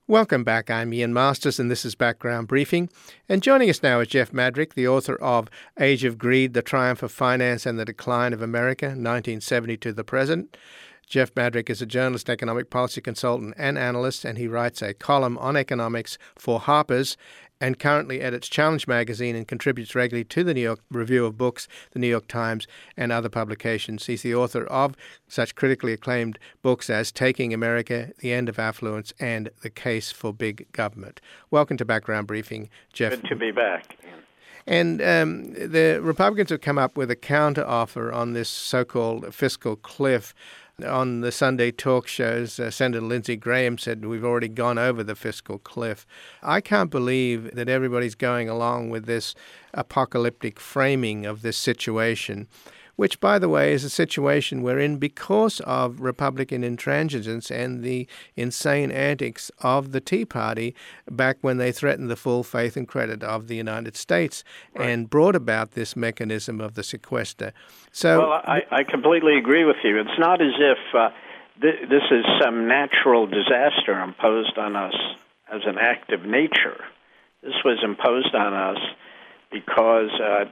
Welcome back. I'm Ian Masters, and this is Background Briefing. And joining us now is Jeff Madrick, the author of Age of Greed, The Triumph of Finance and the Decline of America, 1970 to the Present. Jeff Madrick is a journalist, economic policy consultant, and analyst, and he writes a column on economics for Harper's and currently edits Challenge magazine and contributes regularly to the New York Review of Books, the New York Times, and other publications. He's the author of such critically acclaimed books as Taking America, The End of Affluence, and The Case for Big Government. Welcome to Background Briefing, Jeff. Good to be back. And the Republicans have come up with a counteroffer on this so-called fiscal cliff. On the Sunday talk shows, Senator Lindsey Graham said we've already gone over the fiscal cliff. I can't believe that everybody's going along with this apocalyptic framing of this situation, which, by the way, is a situation we're in because of Republican intransigence and the insane antics of the Tea Party back when they threatened the full faith and credit of the United States and brought about this mechanism of the sequester. So, well, I completely agree with you. It's not as if this is some natural disaster imposed on us as an act of nature. This was imposed on us because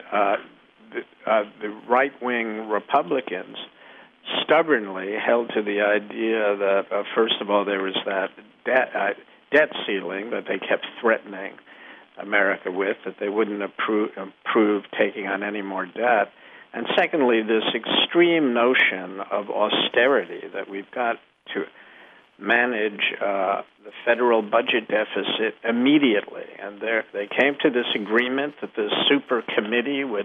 the right-wing Republicans stubbornly held to the idea that, first of all, there was that debt ceiling that they kept threatening America with, that they wouldn't approve taking on any more debt. And secondly, this extreme notion of austerity, that we've got to manage the federal budget deficit immediately. And they came to this agreement that the super committee would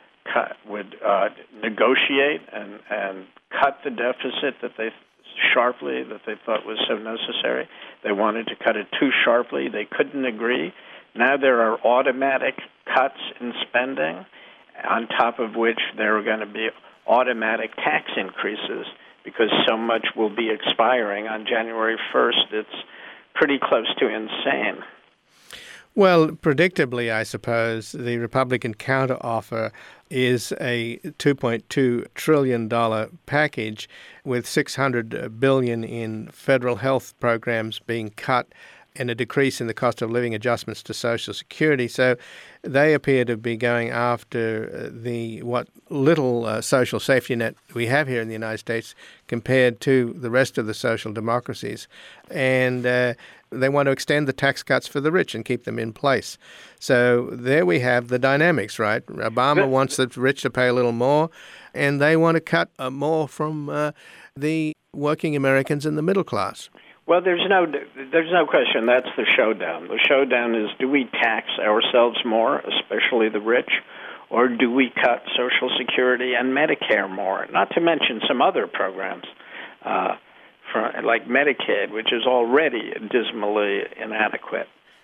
negotiate and cut the deficit that they thought was so necessary. They wanted to cut it too sharply. They couldn't agree. Now there are automatic cuts in spending, on top of which there are going to be automatic tax increases because so much will be expiring on January 1st. It's pretty close to insane. Well, predictably, I suppose, the Republican counteroffer is a $2.2 trillion package with $600 billion in federal health programs being cut and a decrease in the cost of living adjustments to Social Security. So they appear to be going after what little social safety net we have here in the United States compared to the rest of the social democracies. And they want to extend the tax cuts for the rich and keep them in place. So there we have the dynamics, right? Obama wants the rich to pay a little more, and they want to cut more from the working Americans and the middle class. Well, there's no question that's the showdown. The showdown is, do we tax ourselves more, especially the rich, or do we cut Social Security and Medicare more? Not to mention some other programs, like Medicaid, which is already dismally inadequate.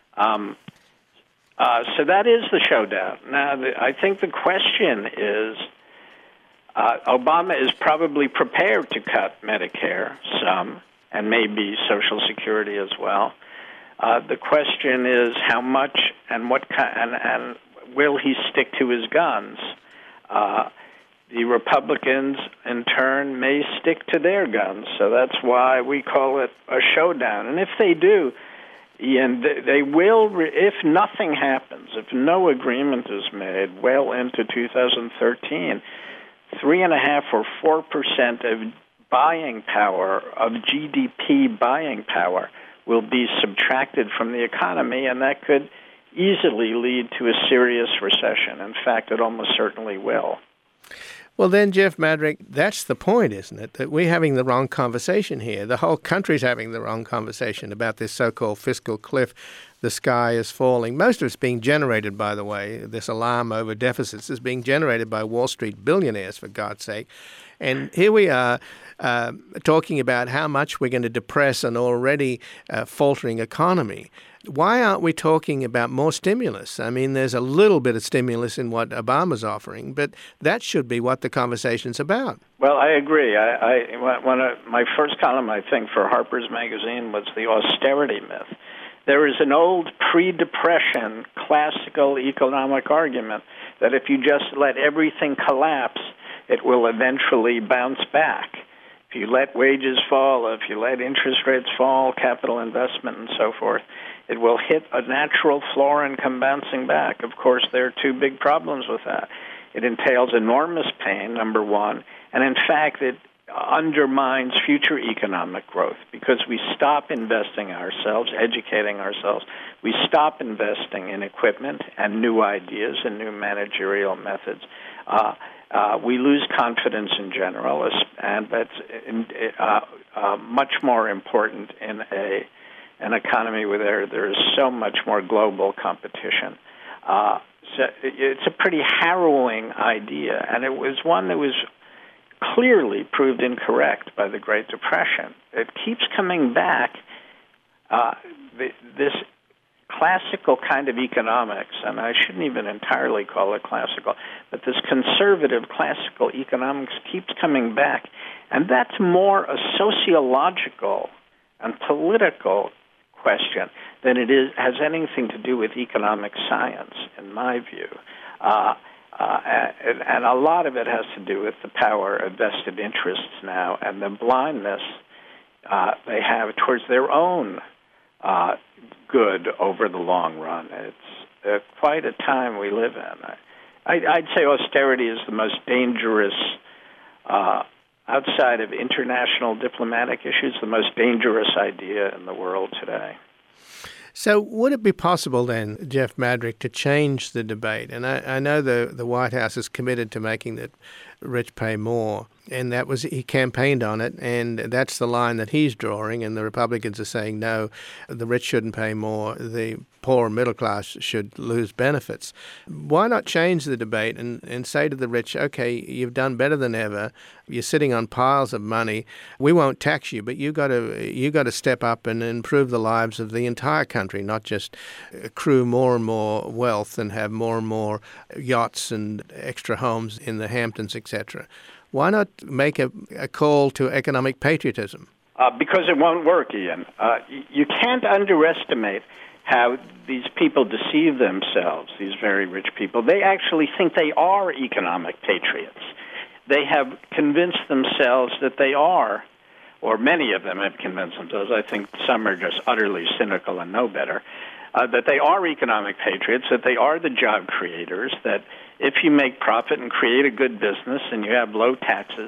So that is the showdown. Now, I think the question is, Obama is probably prepared to cut Medicare some, and maybe Social Security as well. The question is how much and what kind, and will he stick to his guns? The Republicans, in turn, may stick to their guns, so that's why we call it a showdown. And if they do, Ian, they will, if nothing happens, if no agreement is made well into 2013, 3.5 or 4% of buying power, of GDP buying power, will be subtracted from the economy, and that could easily lead to a serious recession. In fact, it almost certainly will. Well, then, Jeff Madrick, that's the point, isn't it? That we're having the wrong conversation here. The whole country's having the wrong conversation about this so-called fiscal cliff. The sky is falling. Most of it's being generated, by the way, this alarm over deficits is being generated by Wall Street billionaires, for God's sake. And here we are talking about how much we're going to depress an already faltering economy. Why aren't we talking about more stimulus? I mean, there's a little bit of stimulus in what Obama's offering, but that should be what the conversation's about. Well, I agree. My first column, I think, for Harper's Magazine was the austerity myth. There is an old pre-Depression classical economic argument that if you just let everything collapse, it will eventually bounce back. If if you let wages fall, if you let interest rates fall, capital investment and so forth, it will hit a natural floor and come bouncing back. Of course, there are two big problems with that. It entails enormous pain, number one, and in fact, it undermines future economic growth because we stop investing ourselves, educating ourselves. We stop investing in equipment and new ideas and new managerial methods. We lose confidence in general, and that's much more important in an economy where there is so much more global competition. So it's a pretty harrowing idea, and it was one that was clearly proved incorrect by the Great Depression. It keeps coming back, this classical kind of economics, and I shouldn't even entirely call it classical, but this conservative classical economics keeps coming back, and that's more a sociological and political question than it has anything to do with economic science, in my view. And a lot of it has to do with the power of vested interests now and the blindness they have towards their own good over the long run. It's quite a time we live in. I'd say austerity is the most dangerous, outside of international diplomatic issues, the most dangerous idea in the world today. So would it be possible then, Jeff Madrick, to change the debate? And I know the White House is committed to making the rich pay more, and he campaigned on it, and that's the line that he's drawing, and the Republicans are saying, no, the rich shouldn't pay more, the poor and middle class should lose benefits. Why not change the debate and say to the rich, okay, you've done better than ever, you're sitting on piles of money, we won't tax you, but you got to step up and improve the lives of the entire country, not just accrue more and more wealth and have more and more yachts and extra homes in the Hamptons, etc. Why not make a call to economic patriotism? Because it won't work, Ian. You can't underestimate how these people deceive themselves, these very rich people. They actually think they are economic patriots. They have convinced themselves that they are, or many of them have convinced themselves, I think some are just utterly cynical and know better, that they are economic patriots, that they are the job creators, that if you make profit and create a good business and you have low taxes,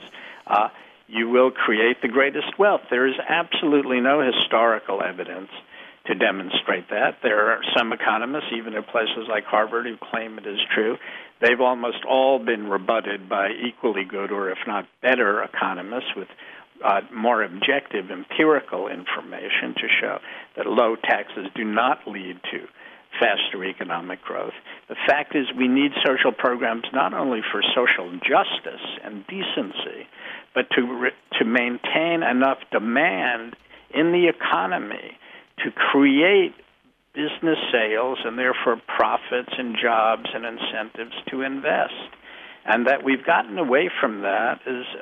you will create the greatest wealth. There is absolutely no historical evidence to demonstrate that. There are some economists, even at places like Harvard, who claim it is true. They've almost all been rebutted by equally good, or if not better, economists with more objective empirical information to show that low taxes do not lead to faster economic growth. The fact is we need social programs not only for social justice and decency, but to maintain enough demand in the economy to create business sales and therefore profits and jobs and incentives to invest. And that we've gotten away from that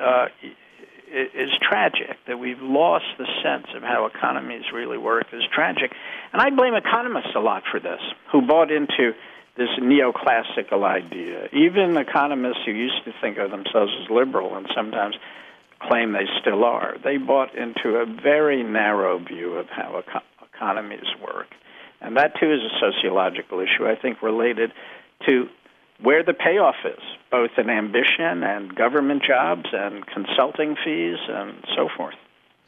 is tragic. That we've lost the sense of how economies really work is tragic. And I blame economists a lot for this, who bought into this neoclassical idea. Even economists who used to think of themselves as liberal and sometimes claim they still are, they bought into a very narrow view of how economies work. And that, too, is a sociological issue, I think, related to where the payoff is, both in ambition and government jobs and consulting fees and so forth.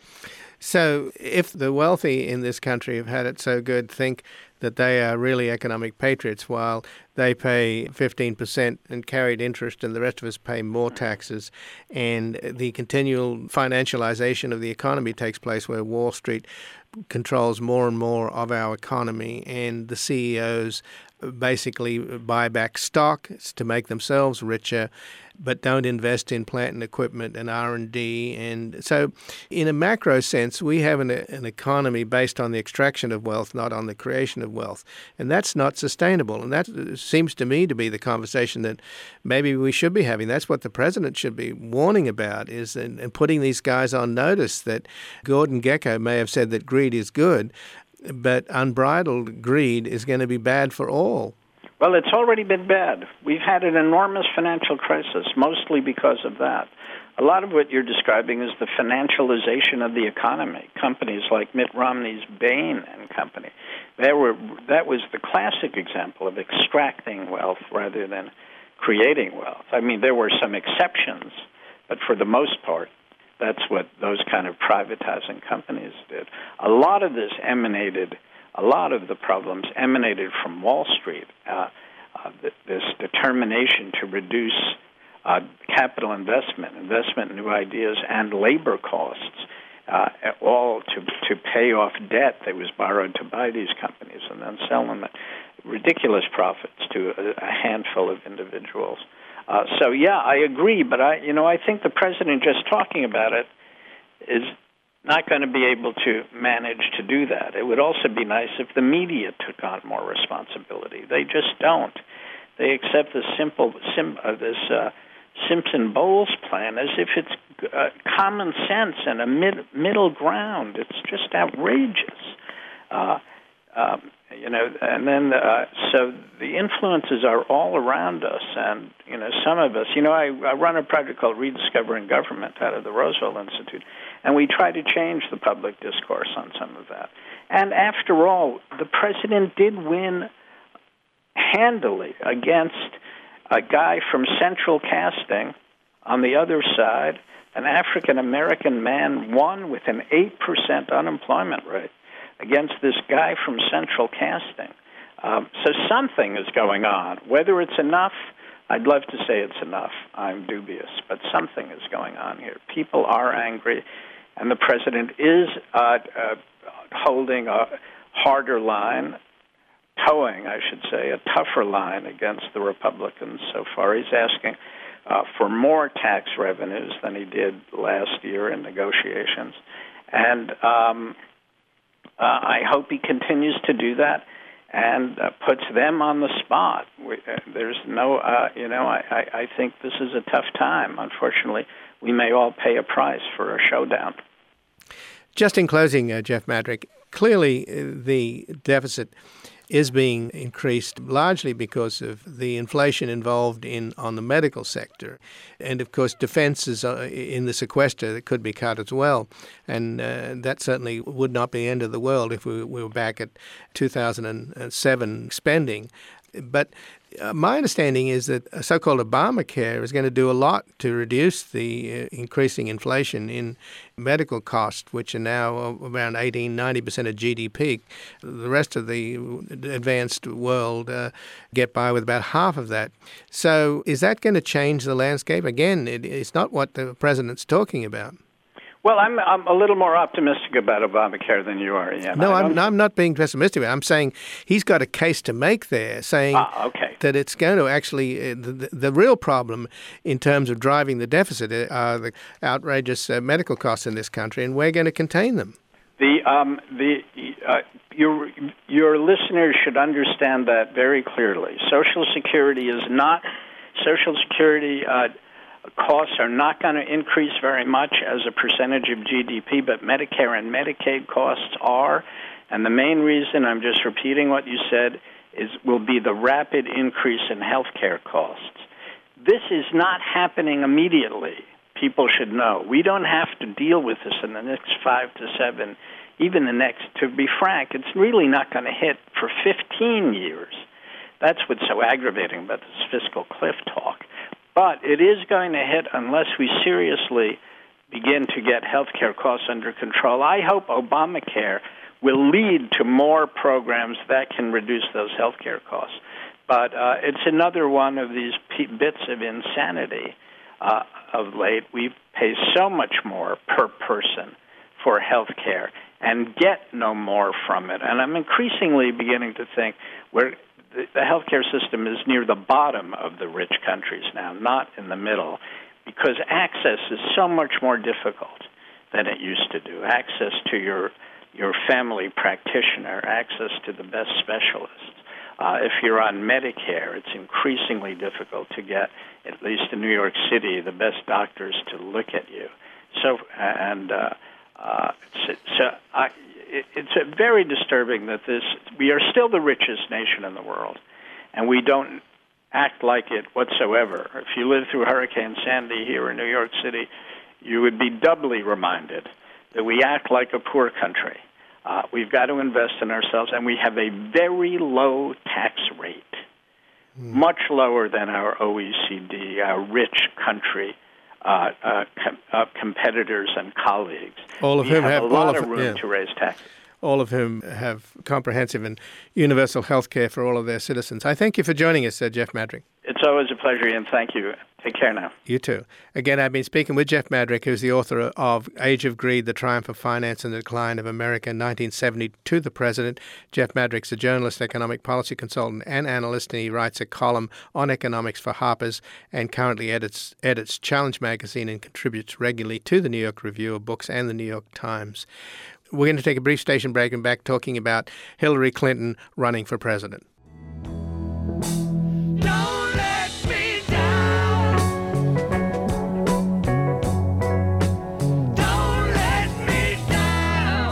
So if the wealthy in this country have had it so good, think that they are really economic patriots while they pay 15% and carried interest and the rest of us pay more taxes, and the continual financialization of the economy takes place where Wall Street controls more and more of our economy, and the CEOs basically buy back stock to make themselves richer, but don't invest in plant and equipment and R&D. And so in a macro sense, we have an economy based on the extraction of wealth, not on the creation of wealth. And that's not sustainable. And that seems to me to be the conversation that maybe we should be having. That's what the president should be warning about, is and putting these guys on notice that Gordon Gekko may have said that greed is good, but unbridled greed is going to be bad for all. Well, it's already been bad. We've had an enormous financial crisis, mostly because of that. A lot of what you're describing is the financialization of the economy. Companies like Mitt Romney's Bain and Company, that was the classic example of extracting wealth rather than creating wealth. I mean, there were some exceptions, but for the most part, that's what those kind of privatizing companies did. A lot of the problems emanated from Wall Street, this determination to reduce capital investment in new ideas, and labor costs, all to pay off debt that was borrowed to buy these companies and then sell them at ridiculous profits to a handful of individuals. So yeah, I agree, but I think the president just talking about it is not going to be able to manage to do that. It would also be nice if the media took on more responsibility. They just don't. They accept this Simpson-Bowles plan as if it's common sense and a middle ground. It's just outrageous. So the influences are all around us, and some of us. I run a project called Rediscovering Government out of the Roosevelt Institute, and we try to change the public discourse on some of that. And after all, the president did win handily against a guy from Central Casting on the other side. An African-American man won with an 8% unemployment rate against this guy from Central Casting. So something is going on. Whether it's enough, I'd love to say it's enough. I'm dubious, but something is going on here. People are angry, and the president is holding a harder line, towing, I should say, a tougher line against the Republicans so far. He's asking for more tax revenues than he did last year in negotiations. And I hope he continues to do that and puts them on the spot. There's no, I think this is a tough time. Unfortunately, we may all pay a price for a showdown. Just in closing, Jeff Madrick, clearly the deficit is being increased largely because of the inflation involved on the medical sector. And, of course, defense is in the sequester that could be cut as well. And that certainly would not be the end of the world if we were back at 2007 spending. But my understanding is that so-called Obamacare is going to do a lot to reduce the increasing inflation in medical costs, which are now around 18-90% of GDP. The rest of the advanced world get by with about half of that. So is that going to change the landscape? Again, it's not what the president's talking about. Well, I'm a little more optimistic about Obamacare than you are, Ian. No, I'm not being pessimistic. I'm saying he's got a case to make there, saying that it's going to actually the real problem in terms of driving the deficit are the outrageous medical costs in this country, and we're going to contain them. Your listeners should understand that very clearly. Social Security costs are not going to increase very much as a percentage of GDP, but Medicare and Medicaid costs are. And the main reason, I'm just repeating what you said, will be the rapid increase in health care costs. This is not happening immediately. People should know. We don't have to deal with this in the next 5 to 7, even the next, to be frank, it's really not going to hit for 15 years. That's what's so aggravating about this fiscal cliff talk. But it is going to hit unless we seriously begin to get health care costs under control. I hope Obamacare will lead to more programs that can reduce those health care costs. But it's another one of these bits of insanity of late. We pay so much more per person for health care and get no more from it. And I'm increasingly beginning to think the healthcare system is near the bottom of the rich countries now, not in the middle, because access is so much more difficult than it used to do. Access to your family practitioner, access to the best specialists. If you're on Medicare, it's increasingly difficult to get, at least in New York City, the best doctors to look at you. It's very disturbing that we are still the richest nation in the world, and we don't act like it whatsoever. If you lived through Hurricane Sandy here in New York City, you would be doubly reminded that we act like a poor country. We've got to invest in ourselves, and we have a very low tax rate, much lower than our OECD, our rich country competitors and colleagues. All of whom have a lot of room to raise taxes. All of whom have comprehensive and universal health care for all of their citizens. I thank you for joining us, Jeff Madrick. It's always a pleasure, Ian. Thank you. Take care now. You too. Again, I've been speaking with Jeff Madrick, who's the author of Age of Greed, The Triumph of Finance and the Decline of America, 1970 to the President. Jeff Madrick's a journalist, economic policy consultant, and analyst, and he writes a column on economics for Harper's and currently edits Challenge magazine and contributes regularly to the New York Review of Books and the New York Times. We're going to take a brief station break and back talking about Hillary Clinton running for president. Don't let me down. Don't let me down.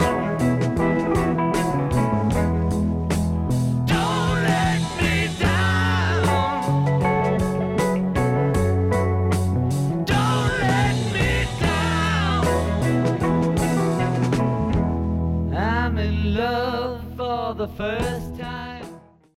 Don't let me down. Don't let me down. I'm in love for the first